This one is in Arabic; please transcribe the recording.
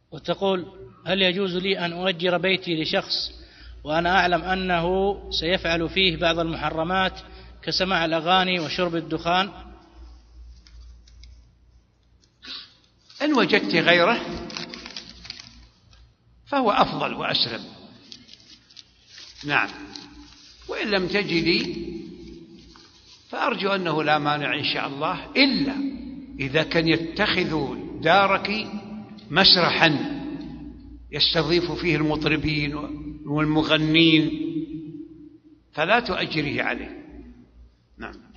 وتقول: هل يجوز لي أن أؤجر بيتي لشخص وأنا أعلم أنه سيفعل فيه بعض المحرمات كسماع الأغاني وشرب الدخان؟ إن وجدت غيره فهو أفضل وأسلم. نعم. وإن لم تجدي فأرجو أنه لا مانع إن شاء الله، إلا إذا كان يتخذ دارك مسرحا يستضيف فيه المطربين والمغنين فلا تؤجره عليه. نعم.